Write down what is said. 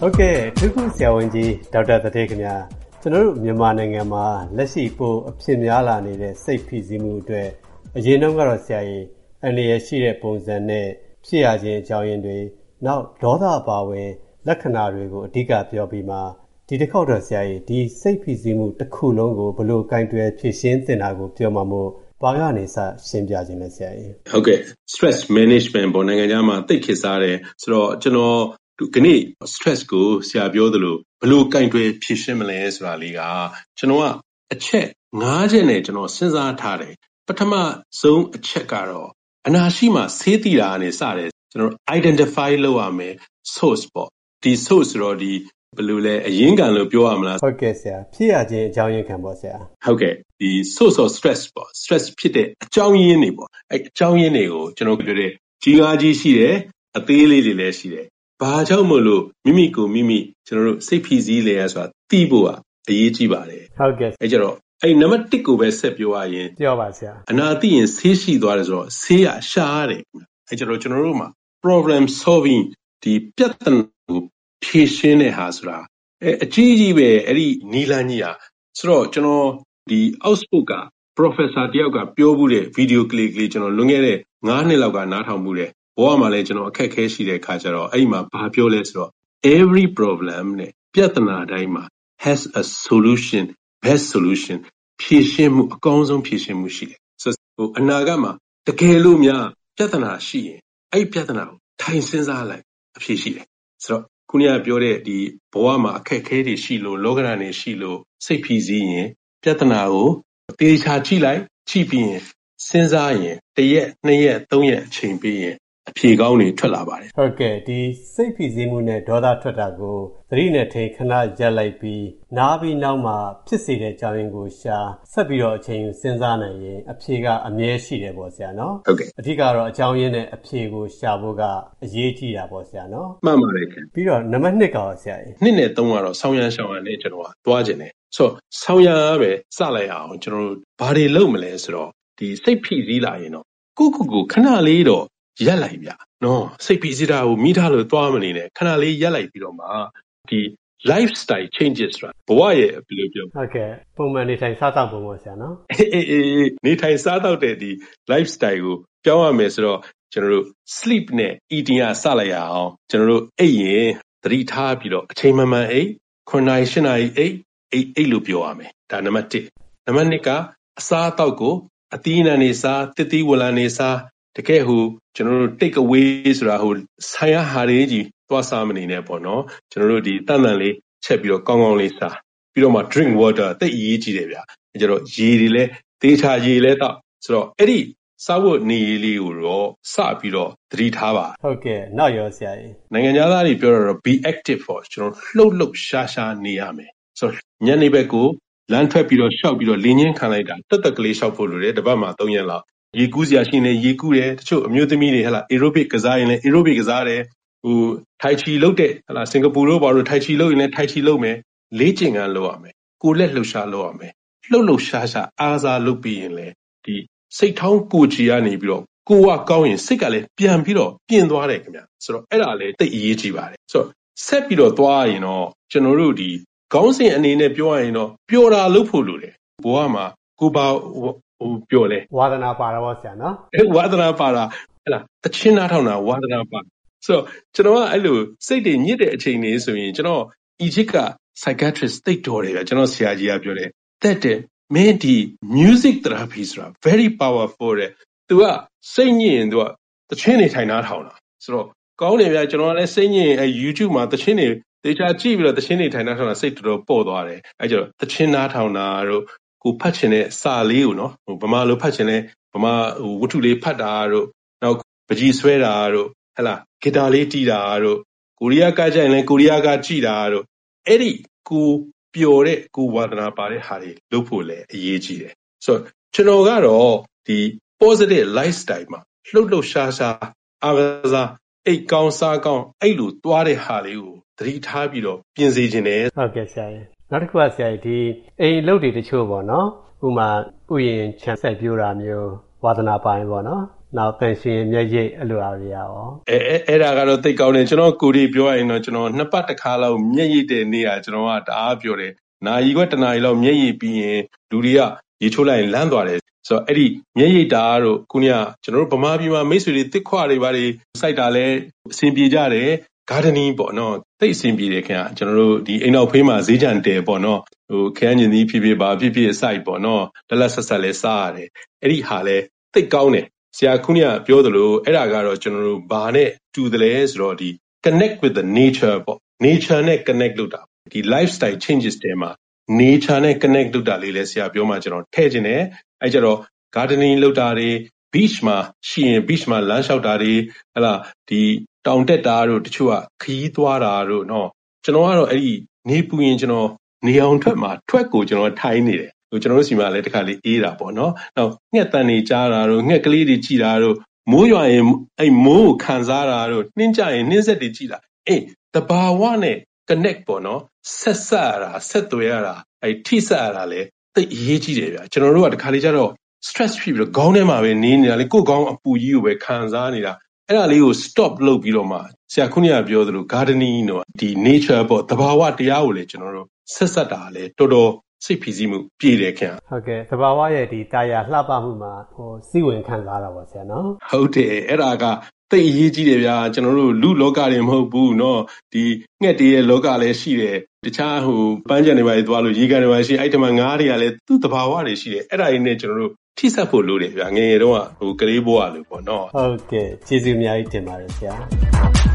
ဟုတ်ကဲ့သူခုဆရာဝန်ကြီးဒေါက်တာတထေးခင်ဗျာကျွန်တော်တို့မြန်မာနိုင်ငံမှာလက်ရှိပိုအဖြစ်များလာနေတဲ့စိတ်ဖိစီးမှုအတွက်အရင်တုန်းကတော့ဆရာကြီးအနေရရှိတဲ့ပုံစံနဲ့ဖြစ်ရခြင်းအကြောင်းရင်းတွေနောက်ဒေါသအပါဝင်လက္ခဏာတွေကိုအဓိကပြောပြီးမှဒီတစ်ခေါက်တော့ဆရာကြီးဒီစိတ်ဖိစီးမှုတစ်ခုလုံးကိုဘယ်လိုကင်တွယ်ဖြေရှင်းသင့်တာကိုပြောမှမို့ဘာကနေစရှင်းပြခြင်းလဲဆရာကြီးဟုတ်ကဲ့ stress management ပေါ်နိုင်ငံခြားမှာသိခေတ်စားတယ်ဆိုတော့ကျွန်တော်ဒီနေ့ stress ကိုဆရာပြောသလိုဘယ်လိုကင်တွယ်ဖြေရှင်းမလဲဆိုတာလေးကကျွန်တော်ကအချက်၅ချက်နဲ့ကျွန်တော်စဉ်းစားထားတယ်ပထမဆုံးအချက်ကတော့အနာရှိမှဆေးသိတာနဲ့စတယ်ကျွန်တော် identify လုပ်ရမယ် source ပေါ့ဒီ source ဆိုတော့ဒီဘယ်လိုလဲအရင်းခံလို့ပြောရမလားဟုတ်ကဲ့ဆရာဖြစ်ရခြင်းအကြောင်းရင်းခံပေါ့ဆရာဟုတ်ကဲ့ဒီ source of stress ပေါ့ stress ဖြစ်တဲ့အကြောင်းရင်းတွေပေါ့အဲအကြောင်းရင်းတွေကိုကျွန်တော်ပြောတဲ့ကြီးကားကြီးရှိတယ်အသေးလေးတွေလည်းရှိတယ်ဘာကြောင့်မို့လို့မိမိကိုမိမိကျွန်တော်တို့စိတ်ဖိစီးလေရဆိုတာသိဖို့ကအရေးကြီးပါတယ်ဟုတ်ကဲ့အဲကြတော့အဲ့နံပါတ်1ကိုပဲဆက်ပြောရရင်ပြောပါဆရာအနာသိရင်ဆေးရှိသွားတယ်ဆိုတော့ဆေးရရှာရတယ်အဲကြတော့ကျွန်တော်တို့မှာ problem solving ဒီပြဿနာကိုဖြေရှင်းတဲ့ဟာဆိုတာအကြီးကြီးပဲအဲ့ဒီနီလန်းကြီးอ่ะဆိုတော့ကျွန်တော်ဒီ Oxford က professor တယောက်ကပြောမှုတဲ့ video clip လေးကျွန်တော်လွန်ခဲ့တဲ့9နှစ်လောက်ကနားထောင်မှုတယ်ဘောကမှလည်းကျွန်တော်အခက်အခဲရှိတဲ့ခါကျတော့အဲ့ဒီမှာဘာပြောလဲဆိုတော့ every problem နဲ့ပြဿနာတိုင်းမှာ has a solution best solution ဖြေရှင်းမှုအကောင်းဆုံးဖြေရှင်းမှုရှိတယ်ဆိုတော့အနာဂတ်မှာတကယ်လို့များပြဿနာရှိရင်အဲ့ပြဿနာကိုထိုင်စဉ်းစားလိုက်အဖြေရှိတယ်ဆိုတော့ခုနကပြောတဲ့ဒီဘဝမှာအခက်အခဲတွေရှိလို့လောကဓာတ်တွေရှိလို့စိတ်ဖိစီးရင်ပြဿနာကိုတေချာကြည့်လိုက်ကြည့်ပြီးရင်စဉ်းစားရင်တစ်ရက်နှစ်ရက်သုံးရက်အချိန်ပေးရင်အဖြေကောင်းတွေထွက်လာပါတယ်ဟုတ်ကဲ့ဒီစိတ်ဖိစီးမှုနဲ့ဒေါသထွက်တာကိုသတိနဲ့ထိခဏရပ်လိုက်ပြီးနားပြီးနောက်မှဖြစ်စေတဲ့ကြောင်းရင်းကိုရှာဆက်ပြီးတော့အချိန်ယူစဉ်းစားနိုင်ရင်အဖြေကအမြဲရှိတယ်ပေါ့ဆရာနော်ဟုတ်ကဲ့အဓိကတော့အကြောင်းရင်းနဲ့အဖြေကိုရှာဖို့ကအရေးကြီးတာပေါ့ဆရာနော်မှန်ပါတယ်ခင်ပြီးတော့နံပါတ်2ကဆရာ 2နဲ့3ကတော့ဆောင်းရမ်းရှောင်းရမ်းနဲ့ကျွန်တော်ကသွားခြင်းတယ်ဆိုတော့ဆောင်းရမ်းပဲစလိုက်အောင်ကျွန်တော်တို့ဘာတွေလုပ်မလဲဆိုတော့ဒီစိတ်ဖိစီးလာရင်တော့ကိုခဏလေးတော့ရက်လိုက်ဗျနော်စိတ်ဖိစီးတာကိုမိထားလို့သွားမနေနဲ့ခဏလေးရက်လိုက်ပြီးတော့မှဒီ lifestyle changes ဆိုတာဘဝရဲ့ဘယ်လိုပြောဟုတ်ကဲ့ပုံမှန်နေထိုင်စားသောက်ပုံပေါ့ဆရာနော်အေးနေထိုင်စားသောက်တဲ့ဒီ lifestyle ကိုပြောင်းရမယ်ဆိုတော့ကျွန်တော်တို့ sleep နဲ့ eating ကစလိုက်ရအောင်ကျွန်တော်တို့အိပ်ရင်သတိထားပြီးတော့အချိန်မှန်မှန်အိပ်9နာရီ10နာရီအိပ်လို့ပြောရမယ်ဒါနံပါတ်1နံပါတ်2ကအစားအသောက်ကိုအသီးအနှံတွေစားတစ်သီးဝလံတွေစားတကယ်ဟိုကျွန်တော်တို့ take away ဆိုတာဟိုဆိုင်ရဟာတွေကြီးသွားစားမနေနဲ့ပေါ့နော်ကျွန်တော်တို့ဒီတန်တန်လေးချက်ပြီးတော့ကောင်းကောင်းလေးစားပြီးတော့မှ drink water တိတ်အရေးကြီးတယ်ဗျအဲကျတော့ရေတွေလည်းသေချာရေလည်းတောက်ဆိုတော့အဲ့ဒီစားဖို့နေလေးကိုတော့စပြီးတော့သတိထားပါဟုတ်ကဲ့နောက်ရောဆရာကြီးနိုင်ငံသားတွေပြောတော့ be active for ကျွန်တော်လှုပ်ရှားနေရမယ်ဆိုတော့ညနေဘက်ကိုလမ်းထွက်ပြီးတော့ရှောက်ပြီးတော့လင်းချင်းခံလိုက်တာတက်ကလေးရှောက်ဖို့လိုတယ်တစ်ပတ်မှာ3ရက်လောက်ရေကူးစရာရှိရင်ရေကူးတယ်တချို့အမျိုးသမီးတွေဟလာ aerobic ကစားရင်လည်း aerobic ကစားတယ်ဟိုထိုင်ချီလုပ်တဲ့ဟလာစင်ကာပူတို့ဘာလို့ထိုင်ချီလုပ်ရင်လည်းထိုင်ချီလုပ်မယ်လေ့ကျင့်ခန်းလုပ်ရမယ်ကိုယ်လက်လှုပ်ရှားလုပ်ရမယ်လှုပ်ရှားအားစားလုပ်ပြီးရင်လည်းဒီစိတ်ထောင်းကိုချီကနေပြီးတော့ကိုယ်ကကောင်းရင်စိတ်ကလည်းပြန်ပြီးတော့ပြင်သွားတယ်ခင်ဗျဆိုတော့အဲ့ဒါလည်းတိတ်အရေးကြီးပါတယ်ဆိုတော့ဆက်ပြီးတော့သွားရင်တော့ကျွန်တော်တို့ဒီခေါင်းစဉ်အနေနဲ့ပြောရရင်တော့ပျော်တာလုပ်ဖို့လိုတယ်ဘဝမှာကိုပါဟိုပြောလဲဝါသနာပါတာပေါ့ဆရာနော်ဝါသနာပါတာဟဲ့လားတချင်းနားထောင်တာဝါသနာပါဆိုတော့ကျွန်တော်ကအဲ့လိုစိတ်တွေညစ်တဲ့အချိန်တွေဆိုရင်ကျွန်တော် Egypt က psychiatrist သိတော်တယ်ဗျကျွန်တော်ဆရာကြီးကပြောတယ်တဲ့မင်းဒီ music therapy ဆိုတာ very powerful တဲ့သူကစိတ်ညစ်ရင်သူကတချင်းတွေထိုင်နားထောင်တာဆိုတော့ကောင်းတယ်ဗျကျွန်တော်ကလည်းစိတ်ညစ်ရင် YouTube မှာတချင်းတွေတေချာကြည့်ပြီးတော့တချင်းတွေထိုင်နားထောင်တာစိတ်တော်တော်ပေါ့သွားတယ်အဲ့ကျတော့တချင်းနားထောင်တာတို့ကိုဖတ်ချင်တဲ့စာလေးကိုနော်ဟိုဗမာလိုဖတ်ချင်တဲ့ဗမာဟိုဝတ္ထုလေးဖတ်တာတို့နောက်ပကြီးဆွဲတာတို့ဟဲ့လားဂီတာလေးတီးတာတို့ကိုရီးယားကကြိုင်လဲကိုရီးယားကကြည်တာတို့အဲ့ဒီကိုပျော်တဲ့ကိုဝါသနာပါတဲ့ဟာတွေလုပ်ဖို့လည်းအရေးကြီးတယ်ဆိုတော့ကျွန်တော်ကတော့ဒီ positive lifestyle မှာလှုပ်ရှားအားကစားအိတ်ကောင်းစားကောင်းအဲ့လိုသွားတဲ့ဟာလေးကိုသတိထားပြီးတော့ပြင်စေခြင်းတယ်ဟုတ်ကဲ့ဆရာကြီးနောက်တစ်ခုကဆရာကြီးဒီအိမ်လုပ်တွေတချို့ပေါ့နော်ဥမာဥယျာဉ်ခြံဆက်ပြိုးတာမျိုးဝါသနာပိုင်းပေါ့နော်နောက်တန်ရှင်မျက်ရည်အဲ့လိုအားတွေရောအဲ့ဒါကတော့သိကောင်းတယ်ကျွန်တော်ကိုရီပြောရရင်တော့ကျွန်တော်နှစ်ပတ်တစ်ခါလောက်မျက်ရည်တဲ့နေ့ကကျွန်တော်ကတအားပြောတယ်နာရီခွက်တစ်နာရီလောက်မျက်ရည်ပြီးရင်လူတွေကရေချိုးလိုက်ရင်လန့်သွားတယ်ဆိုတော့အဲ့ဒီမျက်ရည်တာတို့ခုနကကျွန်တော်တို့ဗမာပြည်မှာမိတ်ဆွေတွေတစ်ခွတွေဘာတွေစိုက်တာလဲအဆင်ပြေကြတယ်gardening ပေါ့နော်သိအဆင်ပြေတယ်ခင်ဗျကျွန်တော်တို့ဒီအိမ်နောက်ဖေးမှာဈေးကြံတယ်ပေါ့နော်ခရမ်းညင်သီးဖြစ်ဘာဖြစ်စိုက်ပေါ့နော်လက်လက်ဆက်ဆက်လဲစားရတယ်အဲ့ဒီဟာလဲသိကောင်းတယ်ဆရာခုနကပြောသလိုအဲ့ဒါကတော့ကျွန်တော်တို့ဘာနဲ့တူတယ်လဲဆိုတော့ဒီ connect with the nature ပေါ့ nature နဲ့ connect လုပ်တာဒီ lifestyle changes တွေမှာ nature နဲ့ connect လုပ်တာလေးလဲဆရာပြောမှကျွန်တော်ထည့်ခြင်းတယ်အဲ့ကြတော့ gardening လုပ်တာတွေ beach မှာရှိရင် beach မှာလမ်းလျှောက်တာတွေဟလာဒီတောင်တက်တာတို့တချို့ကခရီးသွားတာတို့เนาะကျွန်တော်ကတော့အဲ့ဒီနေပူရင်ကျွန်တော်နေအောင်ထွက်ကိုကျွန်တော်ထိုင်းနေတယ်ကျွန်တော်တို့စီမှာလည်းတစ်ခါလေးအေးတာပေါ့နော်နောက်ငှက်တန်တွေကြားတာတို့ငှက်ကလေးတွေကြည်တာတို့မိုးရွာရင်အဲ့မိုးကိုခံစားတာတို့နှင်းကြရင်နှင်းဆက်တွေကြည်တာတဘာဝနဲ့ connect ပေါ့နော်ဆက်ရတာဆက်သွယ်ရတာအဲ့ထိဆက်ရတာလေသိအရေးကြီးတယ်ဗျာကျွန်တော်တို့ကတစ်ခါလေးကျတော့ stress ဖြစ်ပြီးတော့ခေါင်းထဲမှာပဲနေနေတာလေကိုယ်ခေါင်းအပူကြီးကိုပဲခံစားနေတာအဲ့ဒါလေးကို stop လုပ်ပြီးတော့မှဆရာခုနကပြောသလို gardening တော့ဒီ nature ပေါ့တဘာဝတရားကိုလေကျွန်တော်တို့ဆက်တာလေတော်တော်စိတ်ဖိစီးမှုပြည့်တယ်ခင်ဗျဟုတ်ကဲ့တဘာဝရဲ့ဒီတာယာလှပမှုမှာစိတ်ဝင်ခံစားတာပါဆရာနော်ဟုတ်တယ်အဲ့ဒါကသိအရေးကြီးတယ်ဗျာကျွန်တော်တို့လူလောကတွေမဟုတ်ဘူးเนาะဒီငှက်တွေရဲ့လောကလည်းရှိတယ်တခြားပန်းချံတွေပါသွားလို့ရေကန်တွေပါရှိအဲ့ဒီမှာငါးတွေကလည်းသူ့တဘာဝတွေရှိတယ်အဲ့ဒါတွေနဲ့ကျွန်တော်တို့ထိစပ်ဖို့လိုတယ်ဗျာငယ်ငယ်တော့ကလေးဘဝလို့ပေါ့เนาะဟုတ်ကဲ့ကျေးဇူးအများကြီးတင်ပါတယ်ဆရာ